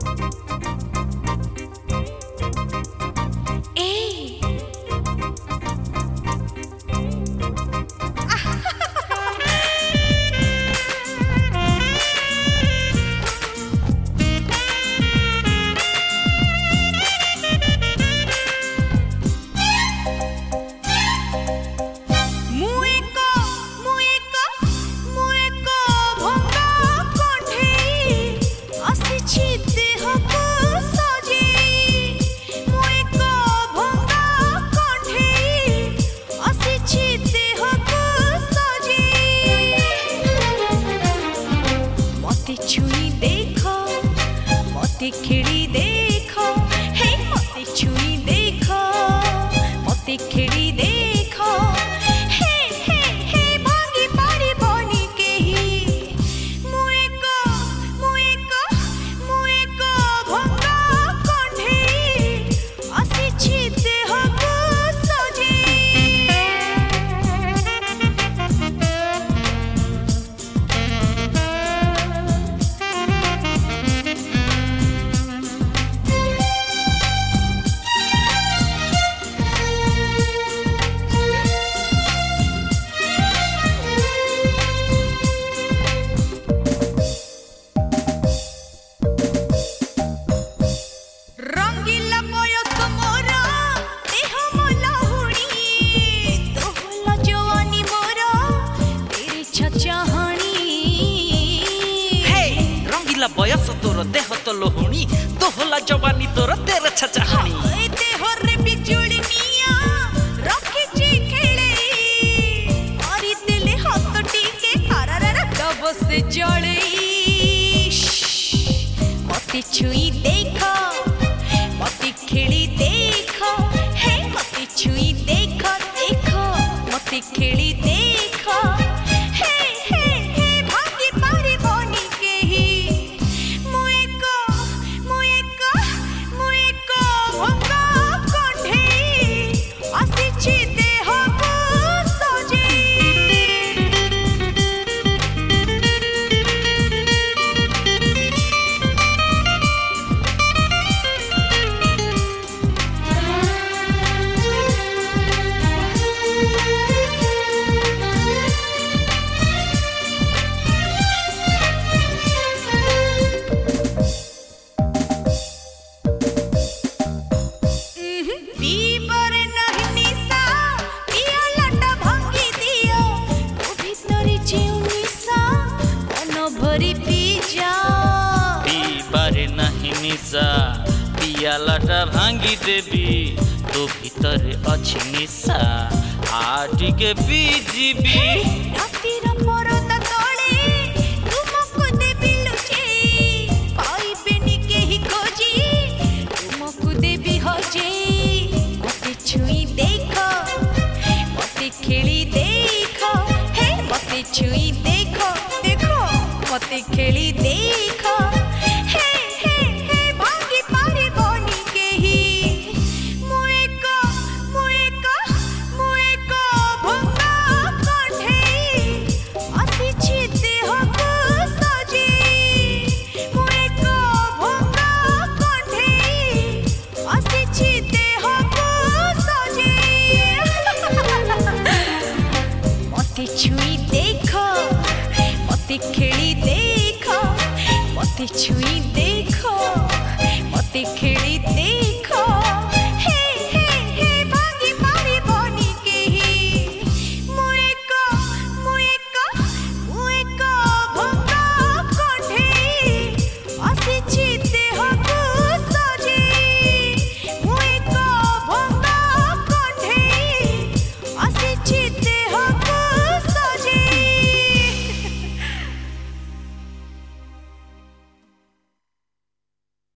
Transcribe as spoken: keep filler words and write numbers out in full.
छुई देखो मते खेड़ी देखो हे मते छुई देखो मते खेड़ी देखो हे हे हे भांगी पारी बनी केही मुए को मुए को मुए को भंगा कंढे आसी छिते हको सजे बयस तोर देह तो लोहुणी दोहला जवानी तोर तेरे छचाहानी देह रे बिजुली मिया रखिची खेले मारी देले हाथ टीके अररर दब से जले मते छुई देखो मते खेली देखो हे मते छुई देखो देखो मते खेली देखो हे हे हे भागी पारी बनी केही पियालाटा भांगी देवी तो भीतर अच्छी निशा आटिके बीजीबी रातिर परदा तले तुमको देवी लुचे पाइबेनी केही खोजी तुमको देवी हजे मते छुई देखो मते खेली देखो हे मते छुई देखो देखो मते खेली देखो छुई देखो मते खेली देखो मते छुई